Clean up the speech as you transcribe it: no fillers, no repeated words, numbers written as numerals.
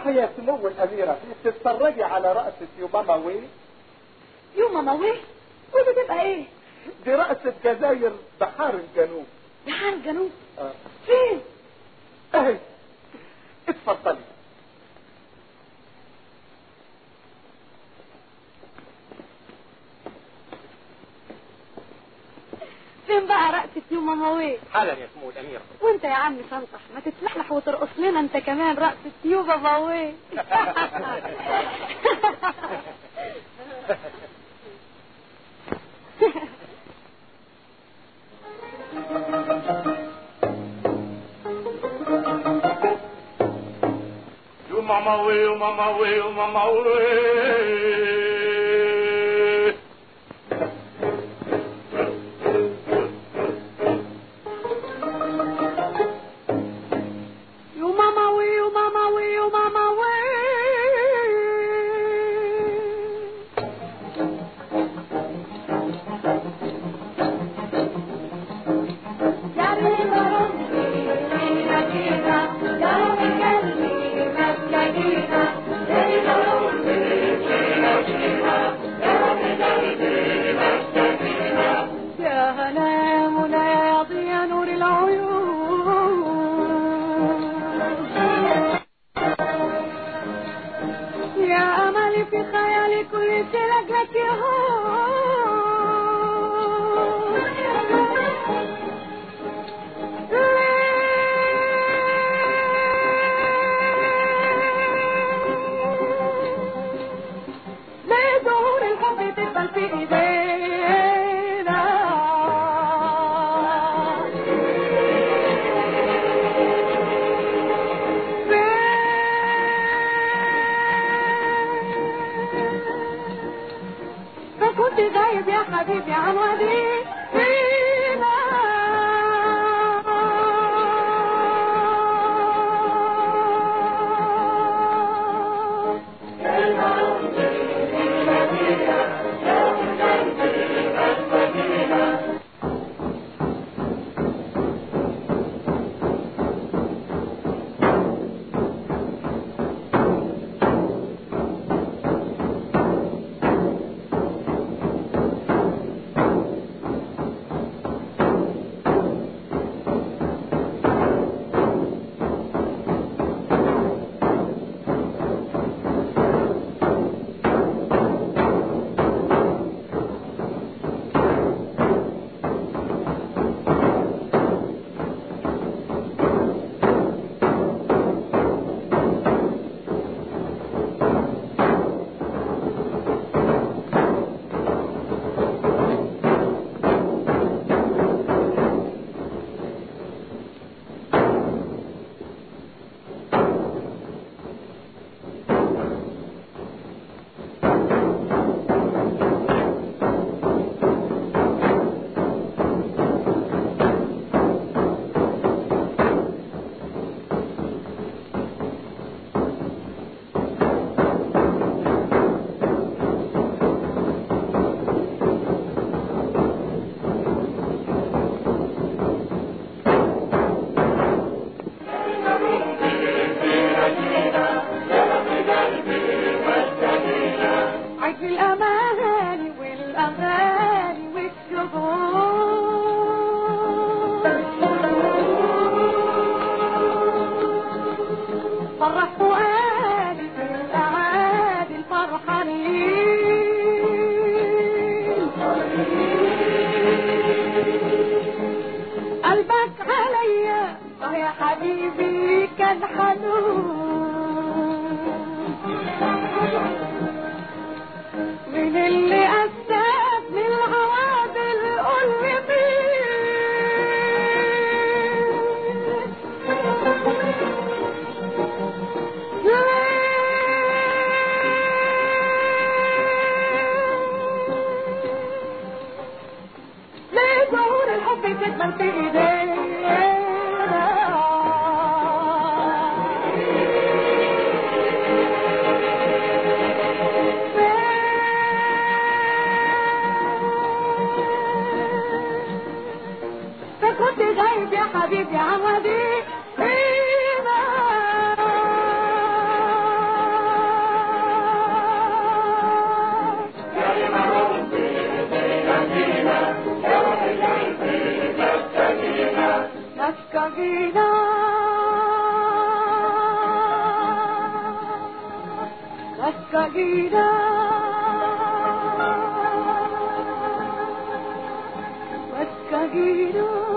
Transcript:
صح يا سمو الأميرة، تتفرجي على رقصة يوماما وي؟ يوماما وي؟ ودي تبقى ايه؟ دي رقصة جزاير بحار الجنوب. بحار الجنوب؟ فين؟ اهي اتفضلي. فين بقى رقصة يوماما وي؟ حالا يا سمو الأميرة. وانت يا عم شنطح ما تتلحلح وترقص لنا انت كمان رقصة يوماما وي. يوماما وي يوماما وي يوماما وي. بيتك من في ايدينا مسكينة مسكينة مسكينة